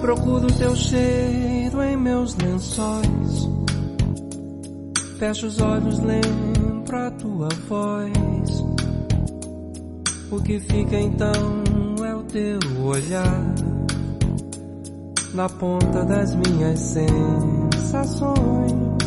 Procuro teu cheiro em meus lençóis. Fecho os olhos, lembro a tua voz. O que fica então é o teu olhar na ponta das minhas sensações.